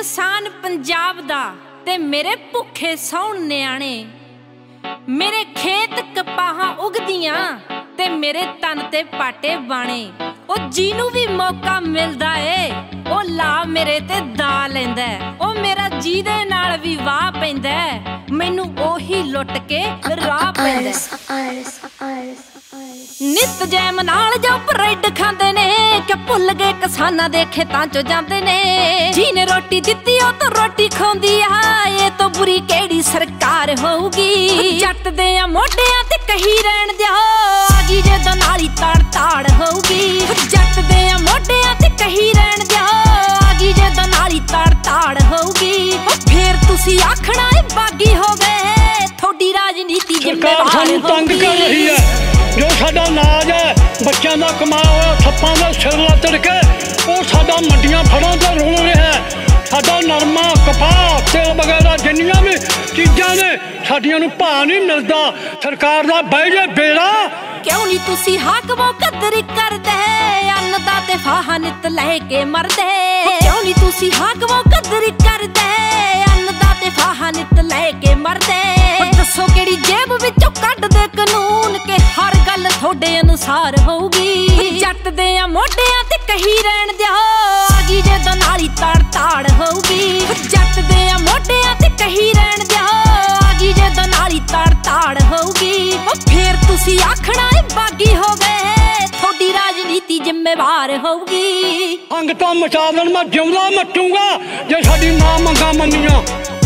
किसान पंजाब दा ते मेरे भुखे सौण न्याणे। मेरे खेत कपाहां उगदियां ते मेरे तन ते पाटे बाणे। ओ जीनू भी मौका मिलदा ए ओ ला मेरे ते दा लैंदा। ओ मेरा जी दे नाल भी वाह पैंदा, मैनू ओही लुट के राह पैंदा। नित जैम नाल जो ब्रेड खांदे ने कि भुल गए किसानां दे खेतां चों जांदे ने। जी ने रोटी दित्ती ओ तो रोटी खांदी आ, ये तो बुरी केड़ी सरकार होऊगी। जट दे मोढियां ते कही रहण दिओ, आगी जे दा नाली ताड़ ताड़ होऊगी। जट दे मोढियां ते कही रहण दिओ, आगी जे दा नाली ताड़ ताड़ होऊगी। फिर तुसी आखना ए बागी हो गए, थोड़ी राजनीति सरकार सानू तंग कर रही है। जो साडा नाज है बच्चों का कमाया हुआ ठप्पां का सिर लतड़ के वो साडा मंडियां फड़ों तो रुल रहा है। साडा नरमा कपाह तेल वगैरह जिन्नियां भी चीज़ां ने साडियां नूं भाव नहीं मिलता। सरकार दा बह जे बेड़ा। क्यों नहीं तुसी हाकमों कदर करदे, अन्नदाते फाहा नित लैके मरदे। क्यों नहीं तुसी हाकमों कदर करदे, अन्नदाते फाहा नित लैके मरदे। दसो केड़ी जेब विचों कड्डदे कानून के हर गल थोड़े अनुसार होगी। जट दे मोढियां ते कही रहण दिओ, आगी जे दा नाली ताड़ ताड़ होगी। जट दे मोढियां ते कही रहण दिओ, आगी जे दा नाली ताड़ ताड़ होगी। फिर तुसी आखना ए बागी हो गए, थोड़ी राजनीति जिम्मेवार होगी। अंग तो मचा देण मैं जिउंदा मटूंगा जे साडी मां मंगा मन्नियां।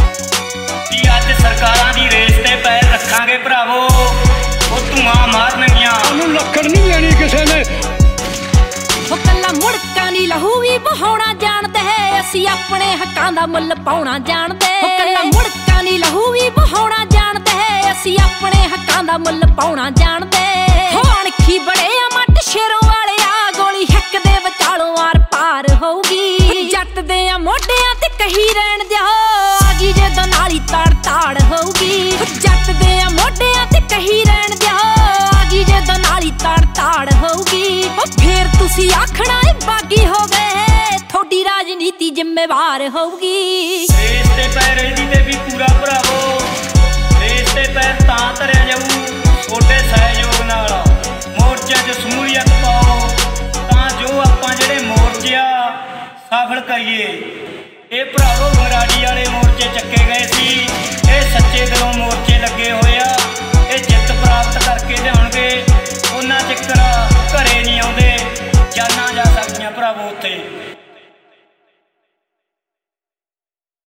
अज सरकारां दी रेस ते पैर रखांगे भरावो, वो धुआं मारनगियां। सानू लक्कड़ नहीं देनी किसे ने। कल्ला मुड़का नी लहू भी बहाउणा जाणदे, असीं अपने हक्कां दा मुੱਲ पाउणा जाणदे। कल्ला मुड़का नी लहू भी बहाउणा जाणदे, असीं अपने हक्कां दा मुੱਲ पाउणा जाणदे। अणखी बड़े आ मट शेरों वाले आ, गोली हिक दे विचालों आर पार होऊगी। जट दे मोढियां ते कही रहण दिओ, आगी जे दा नाली ताड़ ताड़ होऊगी। जट दे मोढियां ते कही रहण दिओ, आगी जे दा नाली ताड़ ताड़ होऊगी। फिर तुसी आखना ए बागी हो गए, थोड़ी राजनीति जिम्मेवार होगी। रेस ते पैर एदी ते भी पूरा भरावो, रेस ते पैर तां धरिया जाऊ थोड़े सहयोग नाल। मोर्चे च शमूलीयत पाओ तां जो आपां जेहड़े मोर्चे आ सफल करिए। ये भरावो बंगराड़ी वाले मोर्चे चक्के गए सी, ये सच्चे दिलों मोर्चे लगे होए आ।